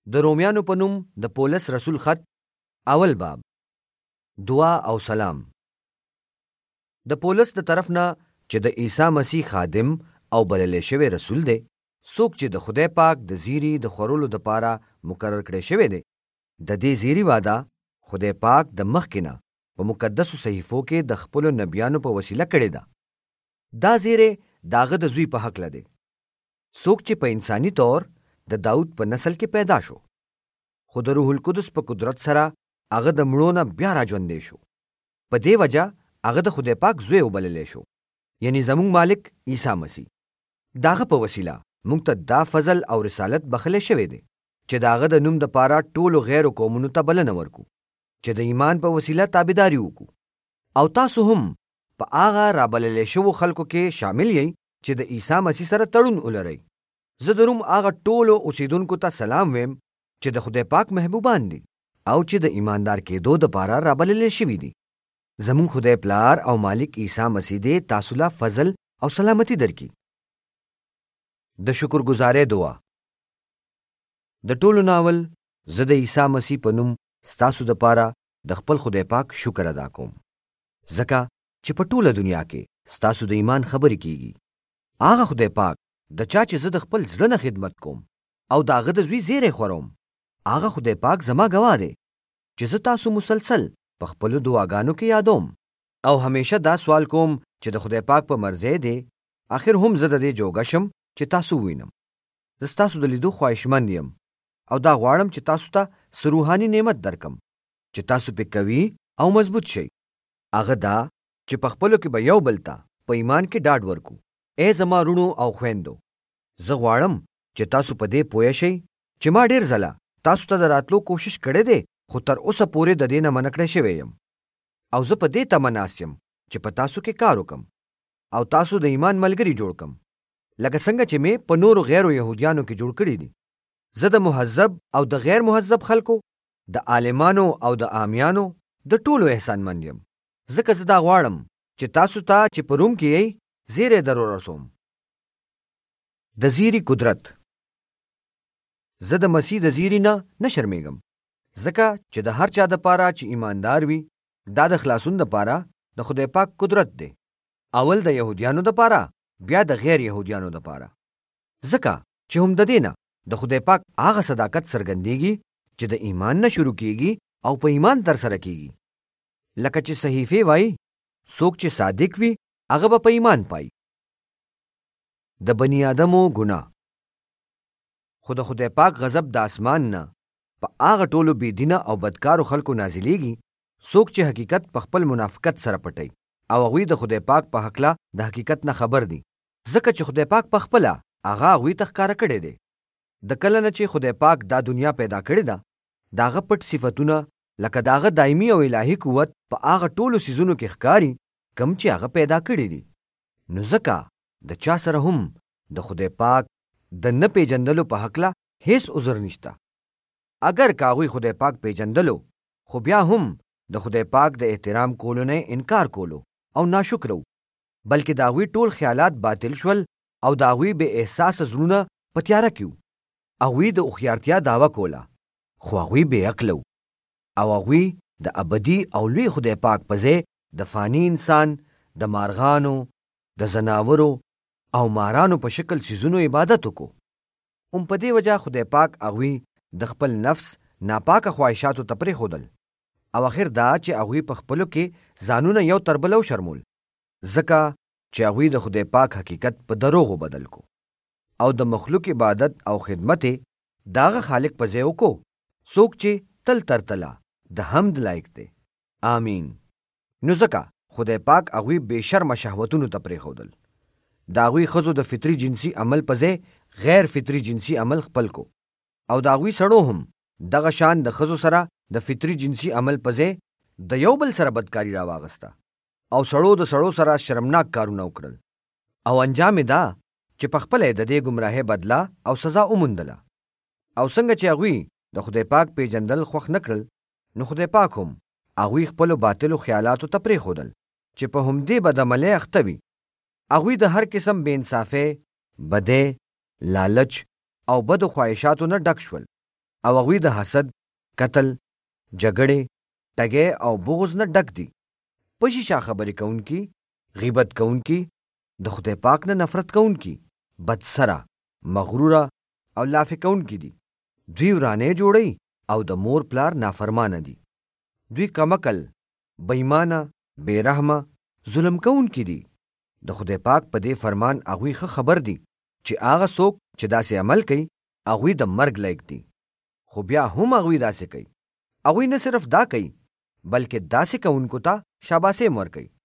د رومیانو په نوم د پولس رسول خط اول باب. دعا او سلام. د پولس د طرف نه چې د عیسی مسیح خادم او بللی شوی رسول دی، څوک چې د خدای پاک د زیری د خورلو د پاره مقرر کړی شوی دی. د دې زیری واده خدای پاک د مخکې نه په مقدسو صحیفو کې د خپلو نبیانو په وسیله کړې ده. دا زیری داغه د زوی په حق لده، څوک چې په انساني طور د داود په نسل کې پیدا شو، خو د روح القدس په قدرت سره هغه د مړو نه بیا را ژوندی شو. په دې وجه هغه د خدای پاک زوی وبللی شو، یعنی زموږ مالک عیسی مسیح. داغه په وسیله موږ ته دا فضل او رسالت بخلی شوی دی چې داغه د نوم د پاره ټولو غیر قومونو ته بلنه ورکو چې د ایمان په وسیله تابعداري وکړو. او تاسو هم په هغه رابللی شوو خلکو کې شامل یئ چې د عیسی مسیح سره تړون ولرئ. زه د روم هغه ټولو اوسیدونکو ته سلام ویم چې د خدای پاک محبوبان دي او چې د ایماندار کېدو د پاره رابللی شوي دي. زمون خدای پلار او مالک عیسی مسیح دې تاسو له فضل او سلامتی درکړي. د شکرګزارۍ دعا. د ټولو ناول زه د عیسی مسیح په نوم ستاسو د پاره د خپل خدای پاک شکر ادا کوم، ځکه چې په ټوله دنیا کې ستاسو د ایمان خبرې کیږي. هغه خدای پاک د چا چې زه د خپل زړه نه خدمت کوم او د هغه د زوی زیری خوروم، هغه خدای پاک زما ګواه دی چې زه تاسو مسلسل په خپلو دعاګانو کې یادوم او همیشه دا سوال کوم چې د خدای پاک په مرضی دی آخر هم زه د دې جوګه شم چې تاسو وینم. زه ستاسو د لیدو خواهشمند یم او دا غواړم چې تاسو ته څه روحاني نعمت درکم چې تاسو پې قوي او مضبوط شئ. هغه دا چې په خپلو کې به یو بل ته په ایمان کې ډاډ ورکو. ای زما رونو او خویندو، زه غواړم چې تاسو په دې پوه شئ چې ما ډېر ځله تاسو ته د راتلو کوشش کړی دی، خو تر اوسه پورې د دې نه منع کړی شوی یم. او زه په دې تمه ناست یم چې په تاسو کې کار وکم او تاسو د ایمان ملګري جوړ کم، لکه څنګه چې مې په نورو غیرو یهودیانو کې جوړ کړي دي. زه د مهذب او د غیر مهذب خلکو، د عالمانو او د عامیانو د ټولو احسانمند یم، ځکه زه دا غواړم چې تاسو ته چې په روم کې یئ زیری در ورسوم. د زیری قدرت. زه د مسیح د زیری نه شرمیږم، ځکه چې د هر چا د پاره چې ایماندار وي دا د خلاصون د پاره د خدای پاک قدرت دی، اول د یهودیانو د پاره بیا د غیر یهودیانو د پاره. ځکه چې هم د دې نه د خدای پاک هغه صداقت څرګندېږي چې د ایمان نه شروع کیږي او په ایمان تر سره کیږي. لکه چې صحیفه وایي څوک چې صادق وي هغه به په ایمان پای. د بنی آدمو ګناه. خو د خدای پاک غضب د اسمان نه په هغه ټولو بېدینه او بدکارو خلکو نازلیږي څوک چې حقیقت په خپل منافقت سره پټي او هغوی د خدای پاک په هکله د حقیقت نه خبر دي، ځکه چې خدای پاک په خپله هغه هغوی ته ښکاره کړی دی. د کله نه چې خدای پاک دا دنیا پیدا کړې ده، د هغه پټ صفتونه لکه د هغه دایمي او الهي قوت په هغه ټولو څیزونو کې ښکاري کم چې هغه پیدا کړي دي. نو ځکه د چا سره هم د خدای پاک د نه پیژندلو په هکله هیڅ عذر نشته. اگر که هغوی خدای پاک پیژندلو خو بیا هم د خدای پاک د احترام کولو نه انکار کولو او ناشکرو، بلکې د هغوی ټول خیالات باطل شول او د هغوی بې احساسه زړونه په تیاره کې وو. هغوی د هوښیارتیا دعوه کوله خو هغوی بې عقله وو او هغوی د ابدي او لوی خدای پاک په ځای د فانی انسان، د مارغانو، د زناورو او مارانو په شکل څیزونو عبادت وکړو. په دې وجه خدای پاک هغوی د خپل نفس ناپاکه خواهشاتو ته پرېښودل او اخر دا چې هغوی په خپلو کې ځانونه یو تر بله وشرمول، ځکه چې هغوی د خدای پاک حقیقت په دروغو بدل کو او د مخلوق عبادت او خدمت یې د هغه خالق په ځای وکړو څوک چې تل تر تله د حمد لایق دی. آمین. نو ځکه خدای پاک هغوی بې شرمه شهوتونو ته پرېښودل، د هغوی ښځو د فطري جنسي عمل په ځای غیر فطري جنسي عمل خپل کو او د هغوی سړو هم دغه شان د ښځو سره د فطري جنسي عمل په ځای د یو بل سره بدکاري راواغسته او سړو د سړو سره شرمناک کارونه وکړل او انجام یې دا چې په خپله د دې ګمراهۍ بدله او سزا وموندله. او څنګه چې هغوی د خدای پاک پیژندل خوښ نه کړل، نو خدای پاک هم هغوی خپلو باطلو خیالاتو ته پرېښودل چې په همدې بدعملۍ اخته وي. هغوی د هر قسم بې انصافۍ، بدۍ، لالچ او بدو خواهشاتو نه ډک شول او هغوی د حسد، قتل، جګړې، ټګۍ او بغض نه ډک دي. په شیشه خبرې کوونکي، غیبت کوونکي، د خدای پاک نه نفرت کوونکي، بدسره، مغروره او لافې کوونکي دي. دوی ورانې جوړي او د مور پلار نافرمانه دي. دوی کمکل، بېایمانه، بېرحمه، ظلم کوونکي دي. د خدای پاک په دې فرمان هغوی ښه خبر دي چې هغه څوک چې داسې عمل کوي هغوی د مرګ لایق دي. خو بیا هم هغوی داسې کوي. هغوی نه صرف دا کوي بلکې داسې کوونکو ته شاباسي ورکوي.